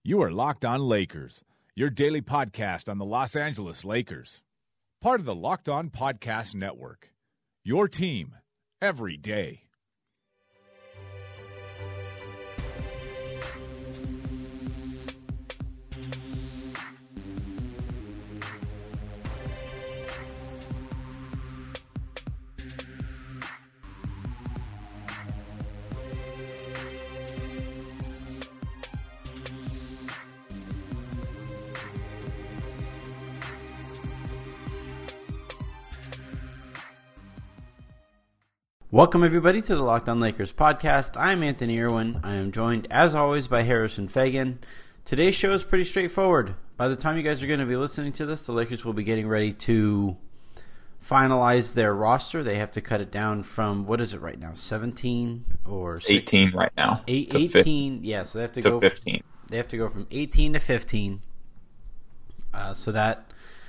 You are Locked On Lakers, your daily podcast on the Los Angeles Lakers. Part of the Locked On Podcast Network, your team every day. Welcome, everybody, to the Locked On Lakers podcast. I'm Anthony Irwin. I am joined, as always, by Harrison Fagan. Today's show is pretty straightforward. By the time you guys are going to be listening to this, the Lakers will be getting ready to finalize their roster. They have to cut it down from, what is it right now, 17 or 18 right now. 18, yeah, so they have to go 15. They have to go from 18 to 15. So that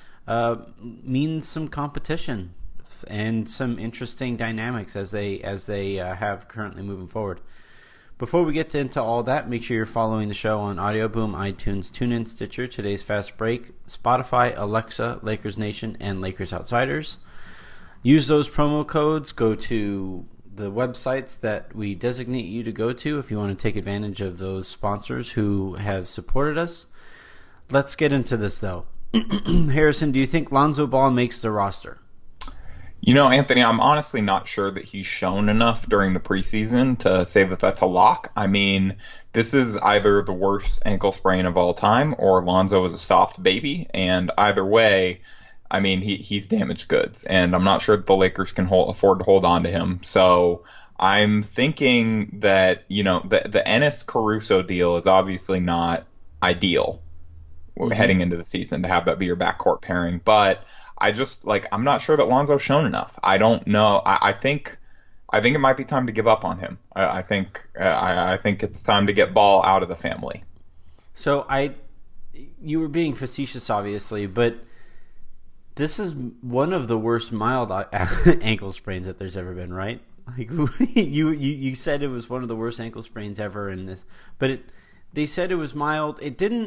means some competition and some interesting dynamics as they have currently moving forward. Before we get into all that, make sure you're following the show on Audio Boom, iTunes, TuneIn, Stitcher, Today's Fast Break, Spotify, Alexa, Lakers Nation, and Lakers Outsiders. Use those promo codes. Go to the websites that we designate you to go to if you want to take advantage of those sponsors who have supported us. Let's get into this, though. Harrison, do you think Lonzo Ball makes the roster? You know, Anthony, I'm honestly not sure that he's shown enough during the preseason to say that that's a lock. I mean, this is either the worst ankle sprain of all time or Lonzo is a soft baby. And either way, I mean, he's damaged goods. And I'm not sure that the Lakers can afford to hold on to him. So I'm thinking that, you know, the Enes Caruso deal is obviously not ideal heading into the season to have that be your backcourt pairing. But I'm not sure that Lonzo's shown enough. I don't know. I think it might be time to give up on him. I think it's time to get Ball out of the family. So you were being facetious, obviously, but this is one of the worst mild ankle sprains that there's ever been, right? Like you said it was one of the worst ankle sprains ever in this, but they said it was mild.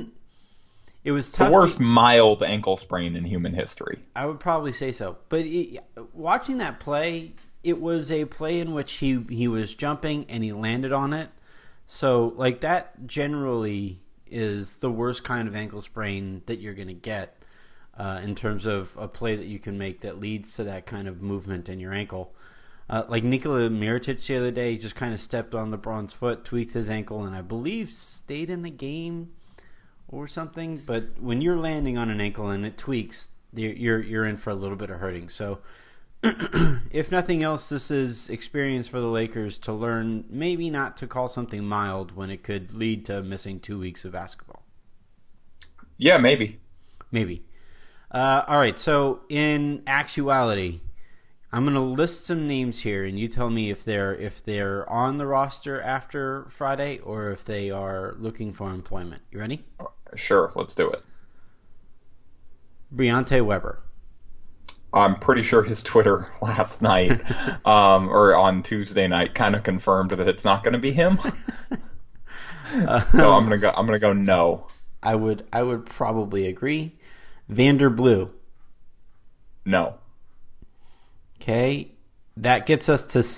It was tough. The worst mild ankle sprain in human history. I would probably say so. But watching that play, it was a play in which he was jumping and he landed on it. So, like, that generally is the worst kind of ankle sprain that you're going to get in terms of a play that you can make that leads to that kind of movement in your ankle. Like Nikola Mirotic the other day, he just kind of stepped on LeBron's foot, tweaked his ankle, and I believe stayed in the game or something. But when you're landing on an ankle and it tweaks, you're in for a little bit of hurting. So if nothing else, this is experience for the Lakers to learn maybe not to call something mild when it could lead to missing 2 weeks of basketball. Yeah, maybe. All right, so in actuality, I'm going to list some names here, and you tell me if they're on the roster after Friday or if they are looking for employment. You ready? Sure, let's do it. Briante Weber. I'm pretty sure his Twitter last night or on Tuesday night kind of confirmed that it's not going to be him. So I'm gonna go no. I would probably agree. Vander Blue. No. Okay, that gets us to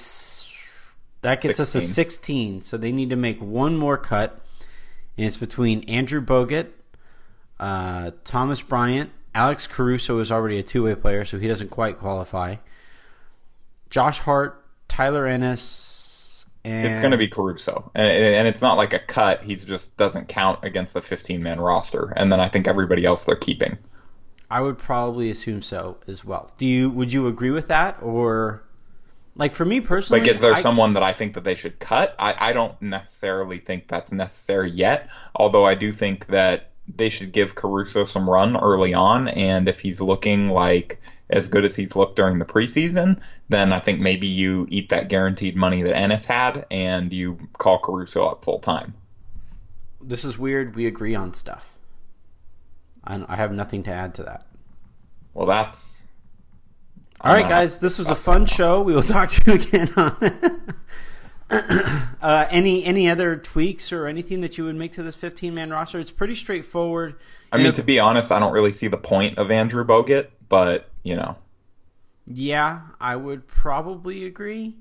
16. So they need to make one more cut, and it's between Andrew Bogut, Thomas Bryant. Alex Caruso is already a two-way player, so he doesn't quite qualify. Josh Hart, Tyler Ennis, and it's going to be Caruso, and it's not like a cut. He just doesn't count against the 15-man roster, and then I think everybody else they're keeping. I would probably assume so as well. Would you agree with that, or like for me personally? Like, is there someone that I think that they should cut? I don't necessarily think that's necessary yet. Although I do think that they should give Caruso some run early on, and if he's looking like as good as he's looked during the preseason, then I think maybe you eat that guaranteed money that Ennis had and you call Caruso up full time. This is weird. We agree on stuff. I have nothing to add to that. Well, that's... All right, guys. This was a fun show. We will talk to you again on Any other tweaks or anything that you would make to this 15-man roster? It's pretty straightforward. I mean, to be honest, I don't really see the point of Andrew Bogut, but, Yeah, I would probably agree.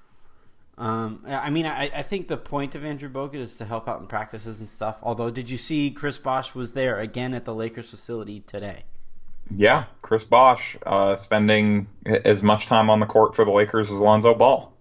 I think the point of Andrew Bogut is to help out in practices and stuff. Although, did you see Chris Bosh was there again at the Lakers facility today? Yeah, Chris Bosh spending as much time on the court for the Lakers as Lonzo Ball.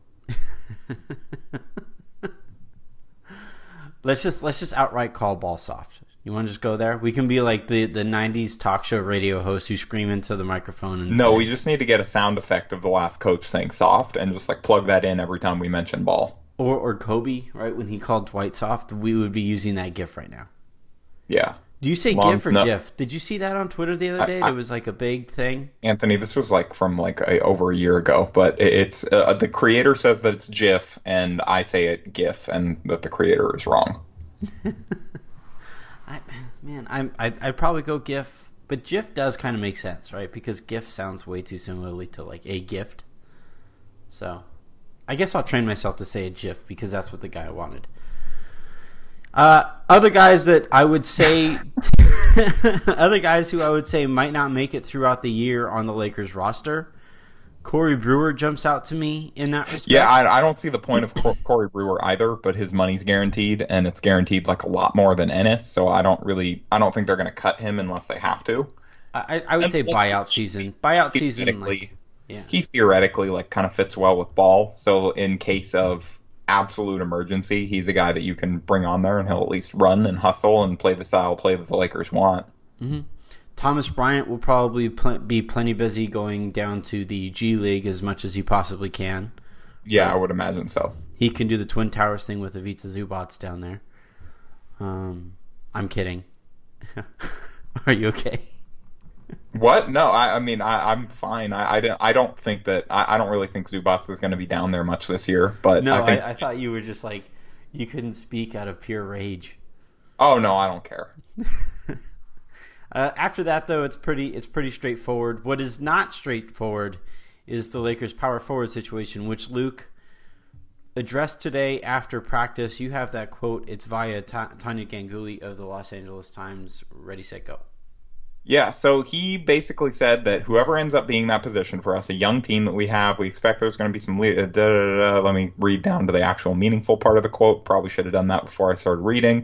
Let's just outright call Ball soft. You want to just go there? We can be like the 90s talk show radio host who scream into the microphone. And we just need to get a sound effect of the last coach saying soft and just like plug that in every time we mention Ball. Or Kobe, right? When he called Dwight soft, we would be using that GIF right now. Yeah. Do you say GIF or GIF? Did you see that on Twitter the other day? It was like a big thing. Anthony, this was like from over a year ago, but it's the creator says that it's GIF, and I say it GIF, and that the creator is wrong. I'd probably go GIF, but GIF does kind of make sense, right? Because GIF sounds way too similarly to like a gift. So, I guess I'll train myself to say a GIF because that's what the guy wanted. Other guys that I would say, other guys who I would say might not make it throughout the year on the Lakers roster. Corey Brewer jumps out to me in that respect. Yeah, I don't see the point of Corey Brewer either, but his money's guaranteed, and it's guaranteed like a lot more than Ennis, so I don't think they're going to cut him unless they have to. I would say buyout season. Buyout season, he theoretically like kind of fits well with Ball, so in case of absolute emergency, he's a guy that you can bring on there and he'll at least run and hustle and play the style of play that the Lakers want. Mm-hmm. Thomas Bryant will probably be plenty busy going down to the G League as much as he possibly can. Yeah, I would imagine so. He can do the Twin Towers thing with Ivica Zubac down there. I'm kidding. Are you okay? What? No, I'm fine. I don't think that I don't really think Zubac is going to be down there much this year. But no, I thought you were just like you couldn't speak out of pure rage. Oh no, I don't care. After that, though, it's pretty straightforward. What is not straightforward is the Lakers' power forward situation, which Luke addressed today after practice. You have that quote. It's via Tanya Ganguly of the Los Angeles Times. Ready, set, go. Yeah, so he basically said that whoever ends up being that position for us, a young team that we have, we expect there's going to be some let me read down to the actual meaningful part of the quote. Probably should have done that before I started reading.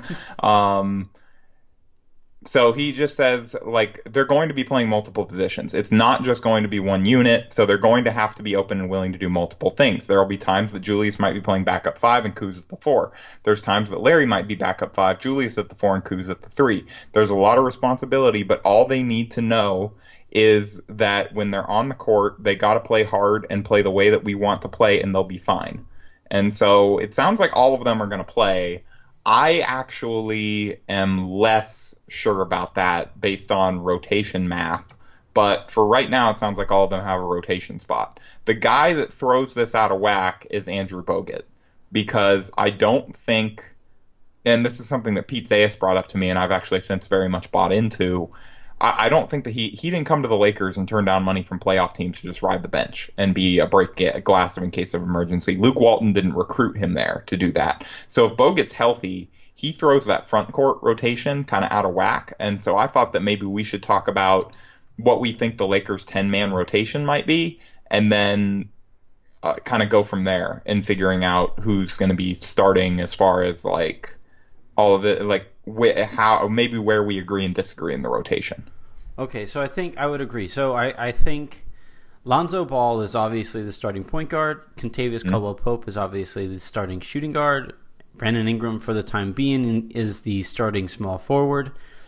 So he just says, like, they're going to be playing multiple positions. It's not just going to be one unit, so they're going to have to be open and willing to do multiple things. There will be times that Julius might be playing backup 5 and Kuz at the 4. There's times that Larry might be backup 5, Julius at the 4, and Kuz at the 3. There's a lot of responsibility, but all they need to know is that when they're on the court, they got to play hard and play the way that we want to play, and they'll be fine. And so it sounds like all of them are going to play. I actually am less sure about that based on rotation math, but for right now, it sounds like all of them have a rotation spot. The guy that throws this out of whack is Andrew Bogut, because I don't think, and this is something that Pete Zayas brought up to me, and I've actually since very much bought into, I don't think that he didn't come to the Lakers and turn down money from playoff teams to just ride the bench and be a glass in case of emergency. Luke Walton didn't recruit him there to do that. So if Bogut's healthy, he throws that front court rotation kind of out of whack. And so I thought that maybe we should talk about what we think the Lakers' 10-man rotation might be, and then kind of go from there and figuring out who's going to be starting as far as like all of it, like how maybe where we agree and disagree in the rotation. Okay, so I think I would agree. So I think Lonzo Ball is obviously the starting point guard. Kentavious Caldwell-Pope is obviously the starting shooting guard. Brandon Ingram, for the time being, is the starting small forward.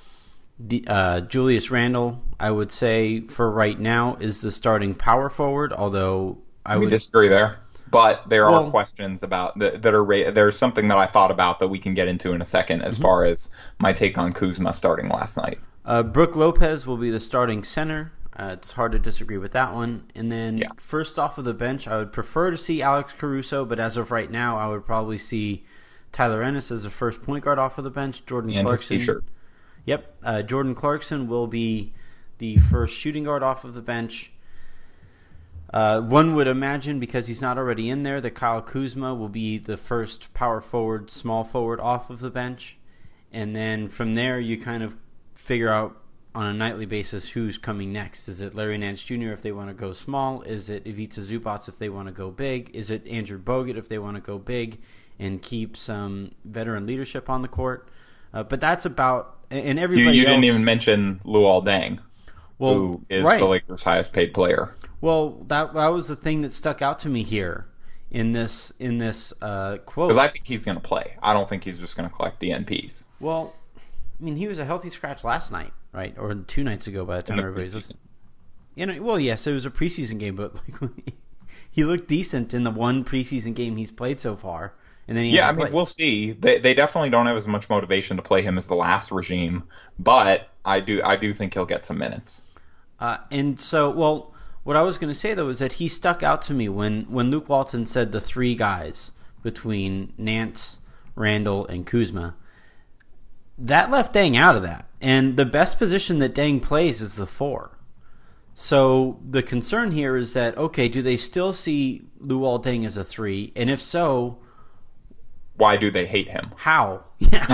Julius Randle, I would say, for right now, is the starting power forward, although I would disagree there. But there are questions about that are there's something that I thought about that we can get into in a second as far as my take on Kuzma starting last night. Brook Lopez will be the starting center. It's hard to disagree with that one. And then first off of the bench, I would prefer to see Alex Caruso, but as of right now, I would probably see Tyler Ennis as the first point guard off of the bench. Jordan Clarkson. Jordan Clarkson will be the first shooting guard off of the bench. One would imagine, because he's not already in there, that Kyle Kuzma will be the first power forward, small forward off of the bench. And then from there, you kind of figure out on a nightly basis who's coming next. Is it Larry Nance Jr. if they want to go small? Is it Ivica Zubac if they want to go big? Is it Andrew Bogut if they want to go big and keep some veteran leadership on the court? But that's about... And everybody You else, didn't even mention Luol Deng, who is right. the Lakers' highest paid player. Well, that was the thing that stuck out to me here in this quote. Because I think he's going to play. I don't think he's just going to collect DNPs. Well, I mean, he was a healthy scratch last night, right? Or 2 nights ago by the time everybody's listening. Well, yes, it was a preseason game, but he looked decent in the one preseason game he's played so far. And then we'll see. They definitely don't have as much motivation to play him as the last regime, but I do think he'll get some minutes. And so, well, what I was going to say though is that he stuck out to me when Luke Walton said the 3 guys between Nance, Randall, and Kuzma. That left Deng out of that, and the best position that Deng plays is the 4. So the concern here is that, okay, do they still see Luol Deng as a 3, and if so, why do they hate him? How? Yeah.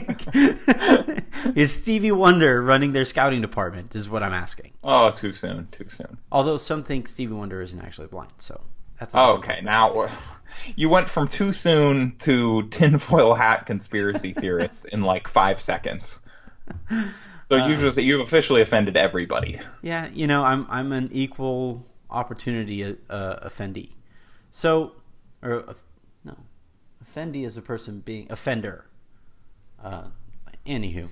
Is Stevie Wonder running their scouting department is what I'm asking. Oh, too soon. Although some think Stevie Wonder isn't actually blind, so that's okay. Now you went from too soon to tinfoil hat conspiracy theorists in like 5 seconds. So you've officially offended everybody. Yeah, I'm an equal opportunity offendee. So, offendee is a person being offender. Anywho,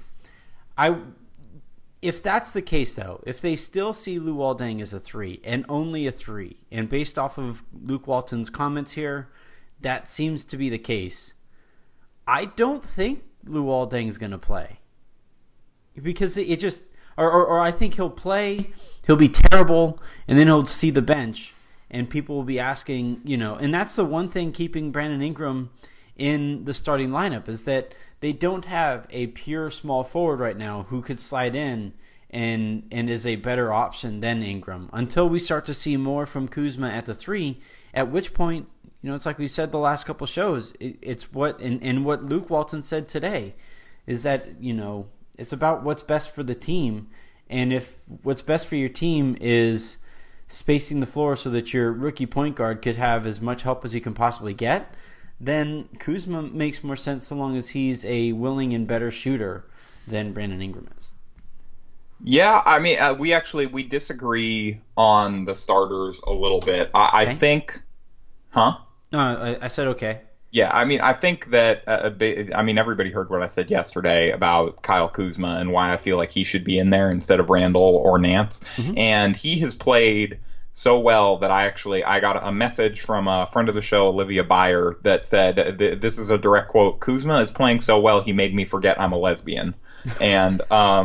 if that's the case though, if they still see Luol Deng as a 3 and only a 3, and based off of Luke Walton's comments here, that seems to be the case. I don't think Luol Deng is going to play because it just, or I think he'll play, he'll be terrible, and then he'll see the bench. And people will be asking, and that's the one thing keeping Brandon Ingram in the starting lineup is that they don't have a pure small forward right now who could slide in and is a better option than Ingram until we start to see more from Kuzma at the 3, at which point, it's like we said the last couple shows, it's what Luke Walton said today is that, it's about what's best for the team. And if what's best for your team is spacing the floor so that your rookie point guard could have as much help as he can possibly get, then Kuzma makes more sense so long as he's a willing and better shooter than Brandon Ingram is. Yeah, I mean, we disagree on the starters a little bit. I think, huh? No, I said okay. Yeah, I mean, I think that, everybody heard what I said yesterday about Kyle Kuzma and why I feel like he should be in there instead of Randall or Nance. Mm-hmm. And he has played so well that I got a message from a friend of the show, Olivia Beyer, that said, this is a direct quote, Kuzma is playing so well he made me forget I'm a lesbian. And,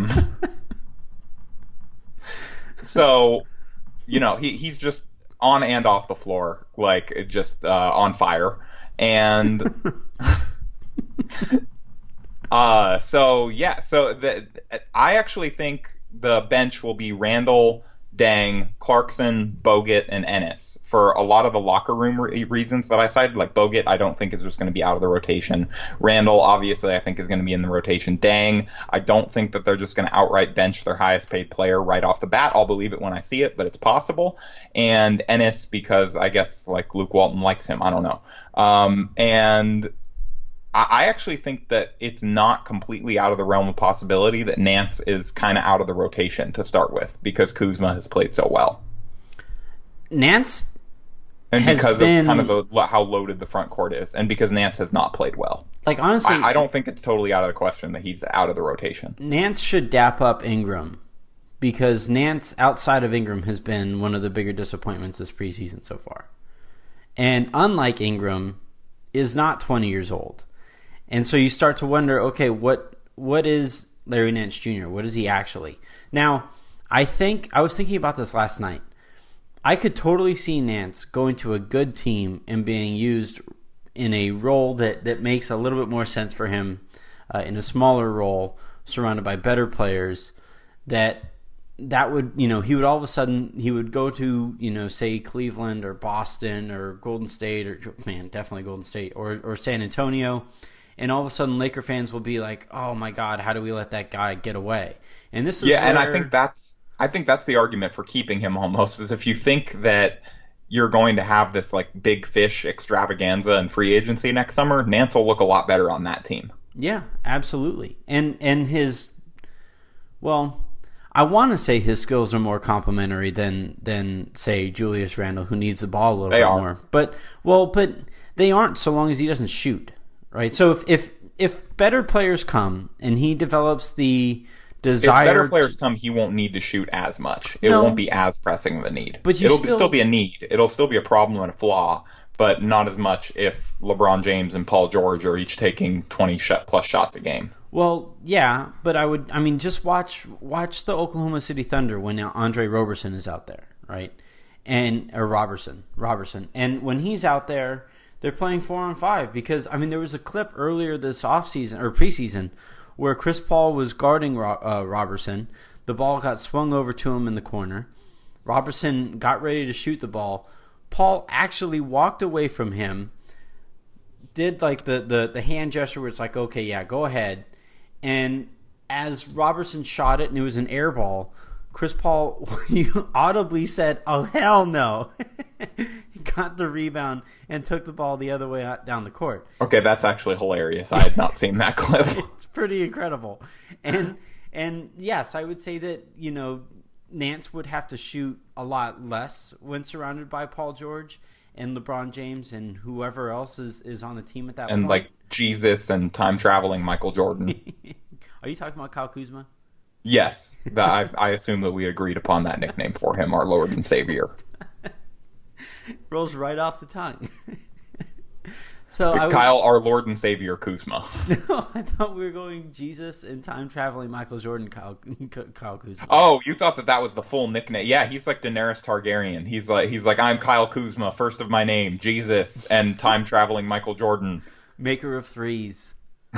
so, he's just on and off the floor, like just on fire. And I actually think the bench will be Randall, Deng, Clarkson, Bogut, and Ennis for a lot of the locker room reasons that I cited. Like Bogut, I don't think is just going to be out of the rotation. Randall, obviously, I think is going to be in the rotation. Deng, I don't think that they're just going to outright bench their highest paid player right off the bat. I'll believe it when I see it, but it's possible. And Ennis, because I guess like Luke Walton likes him. I don't know. And I actually think that it's not completely out of the realm of possibility that Nance is kind of out of the rotation to start with because Kuzma has played so well. Nance and because of kind of how loaded the front court is, and because Nance has not played well. Like honestly, I don't think it's totally out of the question that he's out of the rotation. Nance should dap up Ingram because Nance outside of Ingram has been one of the bigger disappointments this preseason so far. And unlike Ingram, is not 20 years old. And so you start to wonder, okay, what is Larry Nance Jr.? What is he actually? Now, I was thinking about this last night. I could totally see Nance going to a good team and being used in a role that makes a little bit more sense for him, in a smaller role, surrounded by better players, that that would, he would all of a sudden, he would go to, say Cleveland or Boston or Golden State, or definitely Golden State, or San Antonio, and all of a sudden Laker fans will be like, oh my God, how do we let that guy get away? And this is and I think that's the argument for keeping him almost, is if you think that you're going to have this like big fish extravaganza in free agency next summer, Nance will look a lot better on that team. Yeah, absolutely. And his, I want to say his skills are more complementary than say Julius Randle, who needs the ball a little bit more. But they aren't, so long as he doesn't shoot, right? So if better players come and he develops the desire, if better players come, he won't need to shoot as much. It won't be as pressing of a need. But it'll still be a need. It'll still be a problem and a flaw, but not as much if LeBron James and Paul George are each taking 20+ shots a game. Well, yeah, but just watch the Oklahoma City Thunder when Andre Roberson is out there, right? Or Robertson. And when he's out there, they're playing 4-on-5 because, there was a clip earlier this offseason or preseason where Chris Paul was guarding Robertson. The ball got swung over to him in the corner. Robertson got ready to shoot the ball. Paul actually walked away from him, did like the hand gesture where it's like, okay, yeah, go ahead. And as Robertson shot it and it was an air ball, Chris Paul audibly said, oh, hell no. He got the rebound and took the ball the other way down the court. Okay, that's actually hilarious. I had not seen that clip. It's pretty incredible. And yes, I would say that, Nance would have to shoot a lot less when surrounded by Paul George and LeBron James and whoever else is on the team at that point. And like Jesus and time-traveling Michael Jordan. Are you talking about Kyle Kuzma? Yes. I assume that we agreed upon that nickname for him, our Lord and Savior. Rolls right off the tongue. So Kyle, our Lord and Savior Kuzma. No, I thought we were going Jesus and time-traveling Michael Jordan, Kyle Kuzma. Oh, you thought that was the full nickname. Yeah, he's like Daenerys Targaryen. He's like I'm Kyle Kuzma, first of my name, Jesus, and time-traveling Michael Jordan. Maker of threes.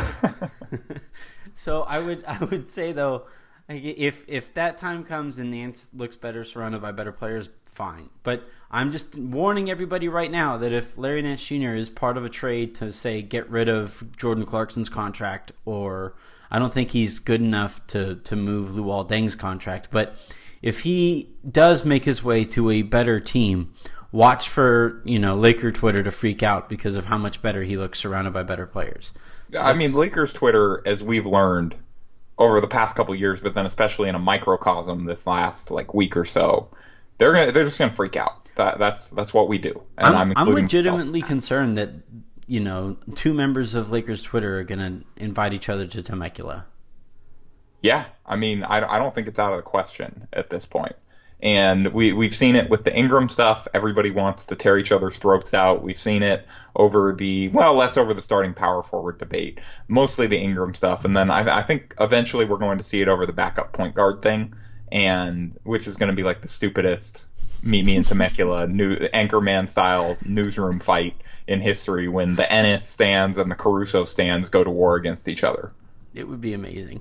So I would say, though, if that time comes and Nance looks better surrounded by better players, fine. But I'm just warning everybody right now that if Larry Nance Jr. is part of a trade to, say, get rid of Jordan Clarkson's contract, or I don't think he's good enough to move Luol Deng's contract, but if he does make his way to a better team, watch for Laker Twitter to freak out because of how much better he looks surrounded by better players. So Lakers Twitter, as we've learned over the past couple of years, but then especially in a microcosm this last week or so, they're just gonna freak out. That's what we do. And I'm legitimately concerned that two members of Lakers Twitter are gonna invite each other to Temecula. Yeah, I don't think it's out of the question at this point. And we've seen it with the Ingram stuff. Everybody wants to tear each other's throats out. We've seen it over less over the starting power forward debate, mostly the Ingram stuff. And then I think eventually we're going to see it over the backup point guard thing, and which is going to be like the stupidest meet me in Temecula Anchorman style newsroom fight in history when the Ennis stands and the Caruso stands go to war against each other. It would be amazing.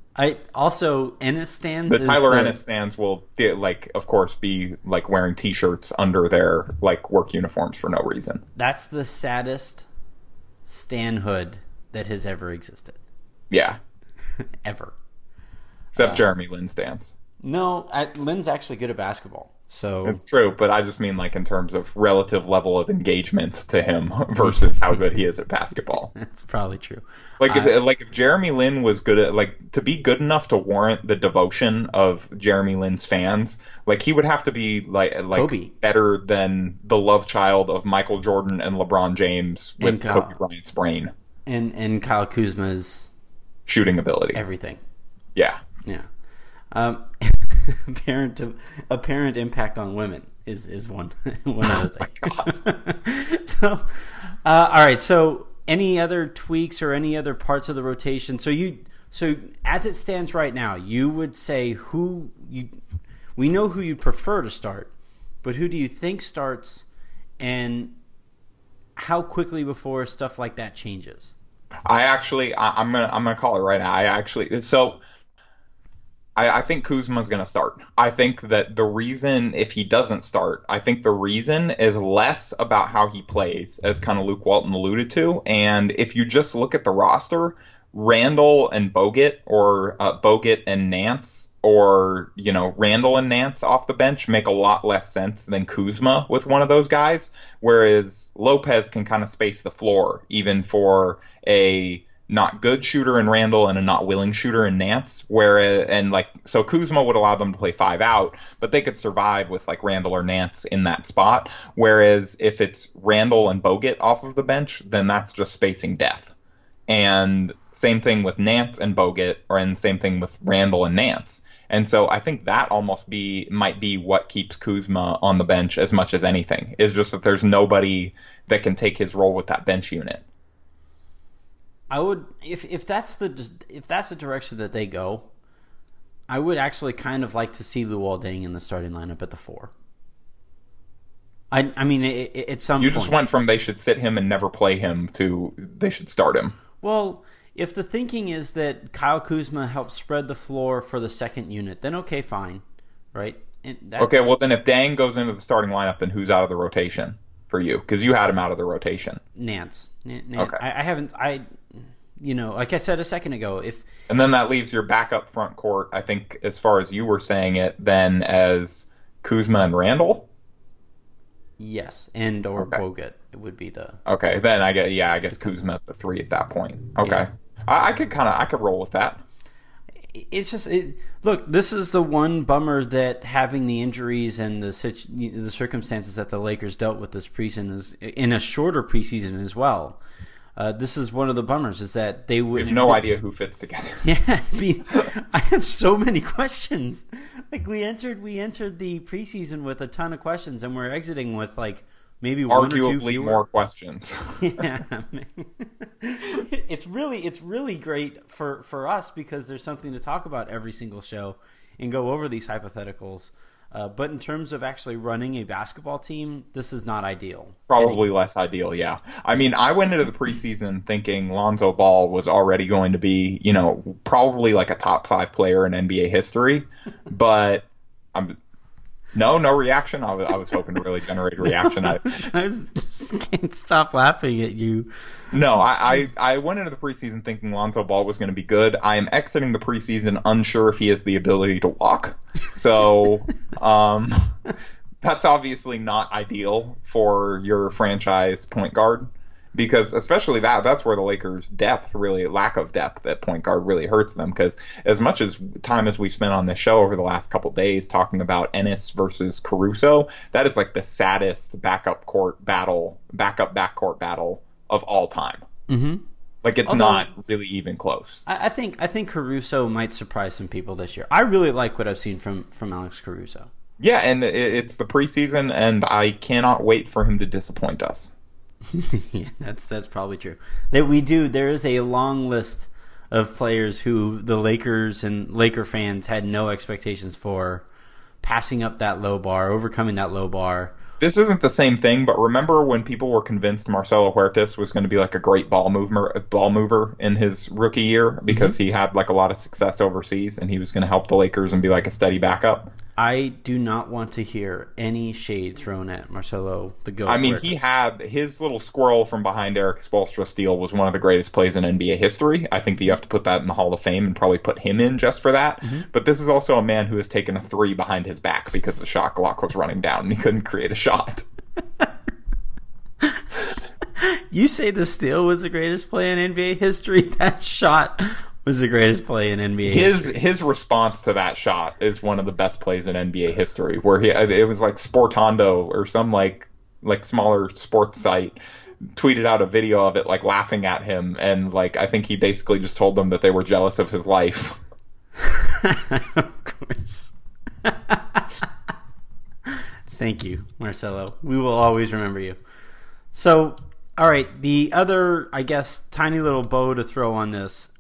Ennis stands. The Tyler Ennis stands will, of course, be wearing T-shirts under their work uniforms for no reason. That's the saddest stanhood that has ever existed. Yeah, ever. Except Jeremy Lin stands. No, Lin's actually good at basketball. So it's true, but I just mean in terms of relative level of engagement to him versus how good he is at basketball. That's probably true. If Jeremy Lin was good at to be good enough to warrant the devotion of Jeremy Lin's fans, he would have to be Kobe. Better than the love child of Michael Jordan and LeBron James with Kobe Bryant's brain and Kyle Kuzma's shooting ability. Everything. Yeah. Yeah. Apparent impact on women is one other thing. Oh my God. So, all right. So, any other tweaks or any other parts of the rotation? So as it stands right now, you would say we know who you'd prefer to start, but who do you think starts, and how quickly before stuff like that changes? I'm gonna call it right now. I think Kuzma's going to start. I think that the reason, if he doesn't start, I think the reason is less about how he plays, as kind of Luke Walton alluded to. And if you just look at the roster, Randall and Bogut, or Bogut and Nance, or, Randall and Nance off the bench make a lot less sense than Kuzma with one of those guys, whereas Lopez can kind of space the floor, even for a not good shooter in Randall and a not willing shooter in Nance, so Kuzma would allow them to play 5 out, but they could survive with like Randall or Nance in that spot. Whereas if it's Randall and Bogut off of the bench, then that's just spacing death. And same thing with Nance and Bogut, and same thing with Randall and Nance. And so I think that might be what keeps Kuzma on the bench as much as anything, is just that there's nobody that can take his role with that bench unit. I would, if that's the direction that they go, I would actually kind of like to see Luol Deng in the starting lineup at the 4. I mean, at some point. You just went from they should sit him and never play him to they should start him. Well, if the thinking is that Kyle Kuzma helps spread the floor for the second unit, then okay, fine, right? Okay, well then if Deng goes into the starting lineup, then who's out of the rotation for you? Because you had him out of the rotation. Nance. Okay. I haven't. Like I said a second ago, and then that leaves your backup front court, I think, as far as you were saying it, then as Kuzma and Randall? Yes, or Bogut. It would be the... Okay, then I guess Kuzma at the 3 at that point. Okay. Yeah. I could roll with that. It's just... Look, this is the one bummer that having the injuries and the circumstances that the Lakers dealt with this preseason is in a shorter preseason as well. This is one of the bummers, is that they would... We have no idea who fits together. Yeah, I have so many questions. Like, we entered the preseason with a ton of questions, and we're exiting with, like, maybe one or two arguably more questions. Yeah. It's really great for us, because there's something to talk about every single show and go over these hypotheticals. But in terms of actually running a basketball team, this is not ideal. Probably less ideal, yeah. I mean, I went into the preseason thinking Lonzo Ball was already going to be, probably like a top 5 player in NBA history. But no reaction. I was hoping to really generate a reaction. I just can't stop laughing at you. No, I went into the preseason thinking Lonzo Ball was going to be good. I am exiting the preseason unsure if he has the ability to walk. So that's obviously not ideal for your franchise point guard, because especially that's where the Lakers' lack of depth at point guard really hurts them, because as much as time as we've spent on this show over the last couple days talking about Ennis versus Caruso, that is like the saddest backcourt battle of all time. Mm-hmm. Like, it's not really even close. I think Caruso might surprise some people this year. I really like what I've seen from Alex Caruso. Yeah, and it's the preseason, and I cannot wait for him to disappoint us. Yeah, that's probably true. There is a long list of players who the Lakers and Laker fans had no expectations for, passing up that low bar, overcoming that low bar. This isn't the same thing, but remember when people were convinced Marcelo Huertas was going to be like a great ball mover in his rookie year because he had like a lot of success overseas, and he was going to help the Lakers and be like a steady backup? I do not want to hear any shade thrown at Marcelo the GOAT. I mean, Huertas. he had his little squirrel from behind Eric Spoelstra steal was one of the greatest plays in NBA history. I think that you have to put that in the Hall of Fame and probably put him in just for that. Mm-hmm. But this is also a man who has taken a 3 behind his back because the shot clock was running down and he couldn't create a shot. You say the steal was the greatest play in NBA history? That shot was the greatest play in NBA history. His response to that shot is one of the best plays in NBA history, where it was like Sportando or some like smaller sports site tweeted out a video of it, like laughing at him, and like I think he basically just told them that they were jealous of his life. Of course. Thank you, Marcelo. We will always remember you. So, all right, the other, I guess, tiny little bow to throw on this.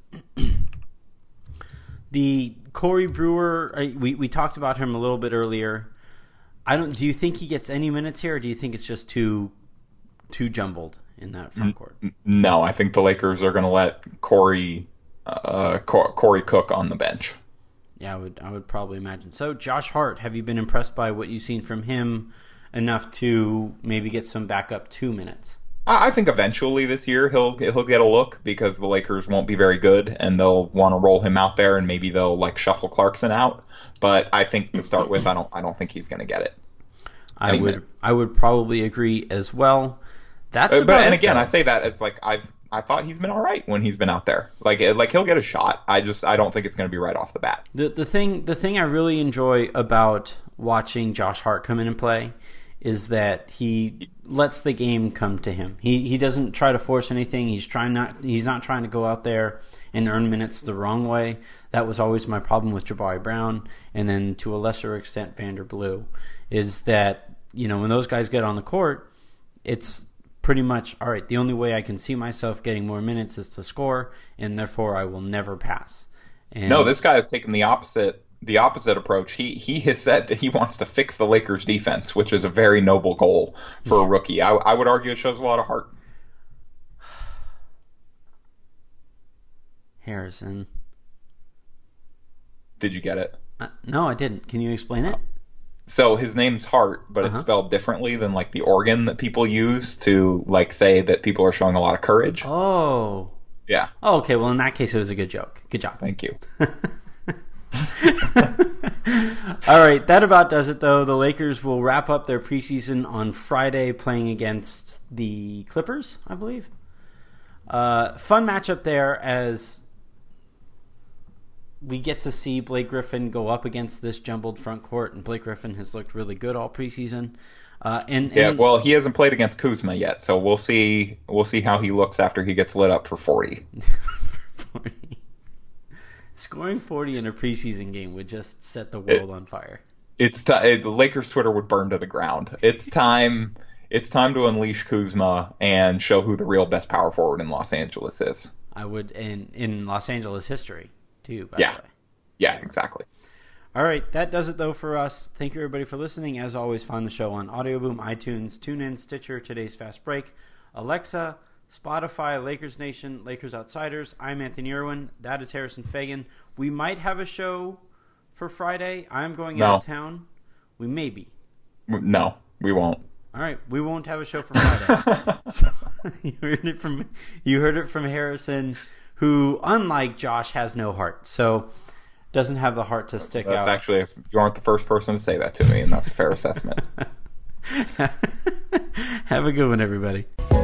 The Corey Brewer, we talked about him a little bit earlier. Do you think he gets any minutes here, or do you think it's just too jumbled in that front court? No, I think the Lakers are going to let Corey cook on the bench. Yeah, I would probably imagine. So, Josh Hart, have you been impressed by what you've seen from him enough to maybe get some backup 2 minutes? I think eventually this year he'll get a look because the Lakers won't be very good and they'll want to roll him out there and maybe they'll like shuffle Clarkson out. But I think to start with, I don't think he's going to get it. I would probably agree as well. And again, I say that as like I thought he's been all right when he's been out there. Like he'll get a shot. I don't think it's going to be right off the bat. The thing I really enjoy about watching Josh Hart come in and play is that he lets the game come to him. He doesn't try to force anything. He's not trying to go out there and earn minutes the wrong way. That was always my problem with Jabari Brown, and then to a lesser extent Vander Blue, is that when those guys get on the court, it's pretty much all right. The only way I can see myself getting more minutes is to score, and therefore I will never pass. And no, this guy has taken the opposite approach. He has said that he wants to fix the Lakers defense, which is a very noble goal for a rookie. I would argue it shows a lot of heart. Harrison. Did you get it? No, I didn't. Can you explain it? So his name's Hart, but it's spelled differently than like the organ that people use to like say that people are showing a lot of courage. Oh. Yeah. Oh, okay. Well, in that case, it was a good joke. Good job. Thank you. All right, that about does it, though. The Lakers will wrap up their preseason on Friday playing against the Clippers, I believe. Fun matchup there as we get to see Blake Griffin go up against this jumbled front court, and Blake Griffin has looked really good all preseason. Well, he hasn't played against Kuzma yet, so we'll see how he looks after he gets lit up for 40. 40. Scoring 40 in a preseason game would just set the world on fire. The Lakers Twitter would burn to the ground. It's time to unleash Kuzma and show who the real best power forward in Los Angeles is. I would, in Los Angeles history, too, by the way. Yeah, exactly. All right, that does it, though, for us. Thank you, everybody, for listening. As always, find the show on Audioboom, iTunes, TuneIn, Stitcher, Today's Fast Break, Alexa, Spotify, Lakers Nation, Lakers Outsiders. I'm Anthony Irwin. That is Harrison Fagan. We might have a show for Friday. I'm going out of town. We may be. No, we won't. All right, we won't have a show for Friday. So, you heard it from Harrison, who, unlike Josh, has no heart. So doesn't have the heart to stick out. That's actually, if you aren't the first person to say that to me, and that's a fair assessment. Have a good one, everybody.